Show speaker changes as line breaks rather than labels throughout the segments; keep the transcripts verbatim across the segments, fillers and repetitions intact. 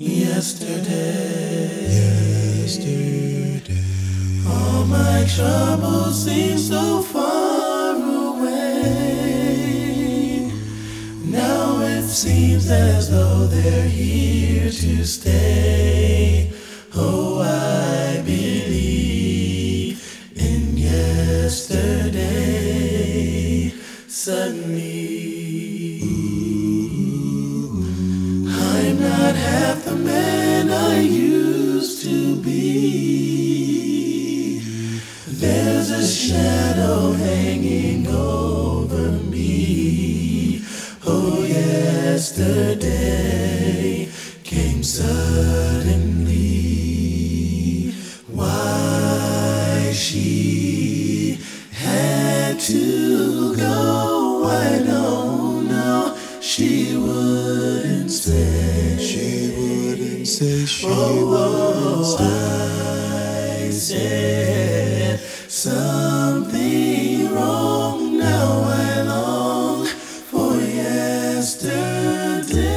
Yesterday,
Yesterday,
all my troubles seem so far away. Now it seems as though they're here to stay. Oh, I believe in yesterday. Suddenly, I'm not half the man I used to be. There's a shadow hanging over me. Oh, yesterday came suddenly. Why she had to go, I don't know. She wouldn't say.
she wouldn't say, she
Oh,
wouldn't
oh,
say.
I said something wrong. Now I long for yesterday.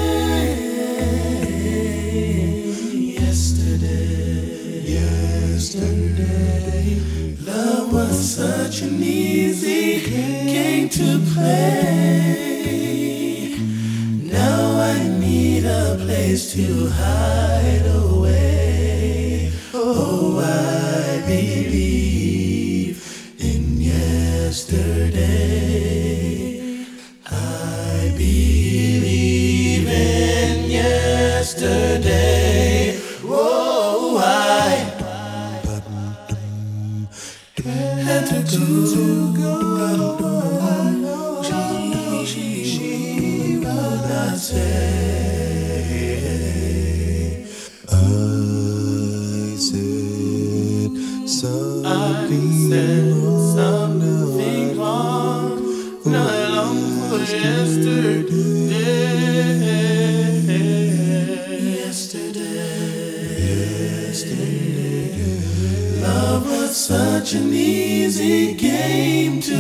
Yesterday,
Yesterday,
love was such an easy game to play. Now I need a place to hide away. Oh, I believe in yesterday. I believe in yesterday. Oh, I had to go. She, she would not say.
I said something
I said
wrong.
something wrong. Now I long for yesterday. Yesterday. Love was such an easy game to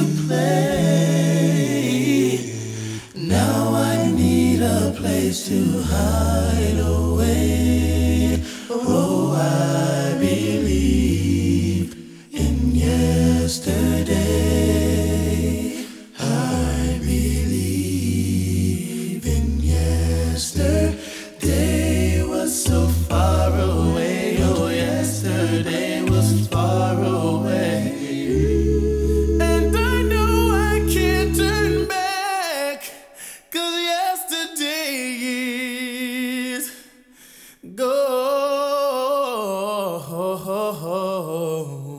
play. Now I need a place to hide away. Oh, I believe in yesterday. I believe in yesterday was so far away. Oh, yesterday was far away. And I know I can't turn back, 'cause yesterday is gone.